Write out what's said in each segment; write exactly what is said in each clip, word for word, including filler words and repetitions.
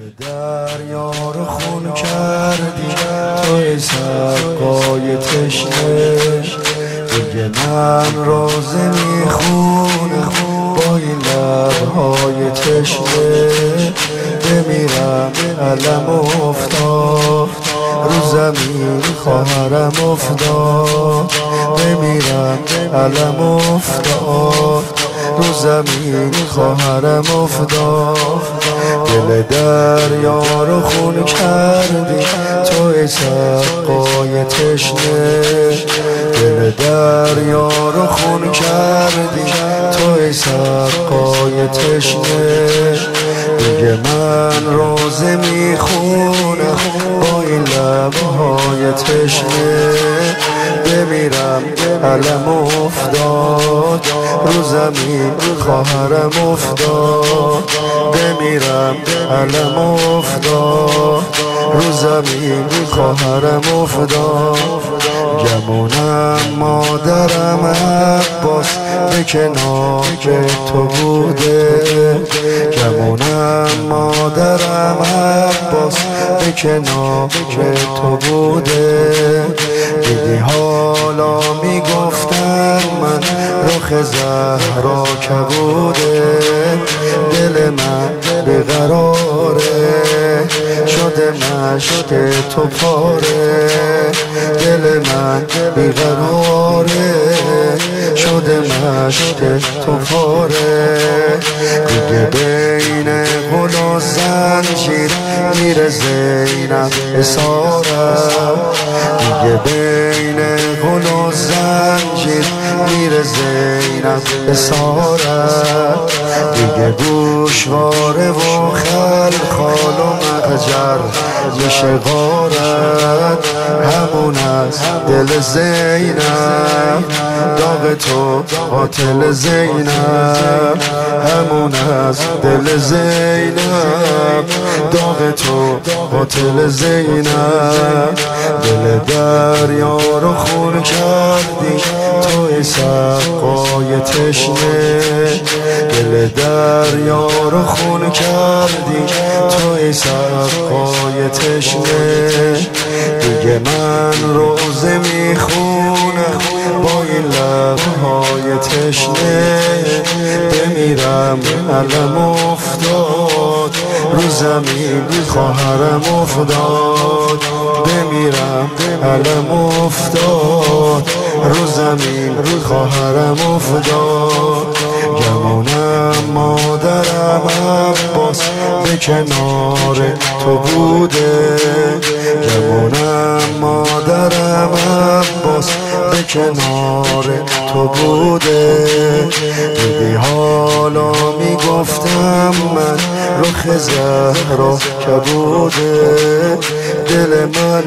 دریا رو خون کردی توی سقای تشنه، دیگه من روزه میخونم با این لبهای تشنه. بمیرم علم افتاد رو زمین خواهرم افتاد، بمیرم علم افتاد رو زمین خواهرم افتاد. دل دریا رو خون کردی توی سقای تشنه، دل دریا رو خون کردی توی سقای تشنه. دیگه من روزه میخونم با این لبهای تشنه، بمیرم علم افتاد رو زمین خواهرم افتاد، بمیرم علم افتاد رو زمین خواهرم افتاد. گمونم مادرم عباس به کنار تو بوده، گمونم مادرم عباس به کنار تو بوده. دیدی حالا میگفتن من رخ زهرا کبوده، دل من بیقراره شده مشک تو پاره، دل من بیقراره شده مشک تو پاره. دیگه بین غل و زنجیر میره زینب اسارم، دیگه بین غل و زنجیر میره زینب اسارم. دیگه گوشواره و خلخال و معجر میشه غارت، همون از دل زینب داغ تو قاتل زینب، همون از دل زینب داغ تو قاتل زینب. دل دریا رو خون کردی توی سقای تشنه، دل دریا رو خون کردی توی سقای تشنه. دیگه من روزه میخونم با این لبهای تشنه، بمیرم علم افتاد رو زمین خواهرم افتاد، بمیرم علم افتاد رو زمین خواهرم افتاد. گمونم مادرم عباس به کنار تو بوده، گمونم مادرم عباس به کنار تو بوده. دیدی حالا میگفتم من رخ زهرا کبوده، دل من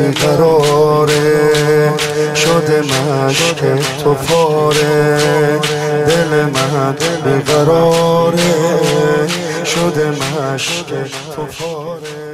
بیقراره شده مشک تو پاره، دل من بیقراره شده مشک تو پاره.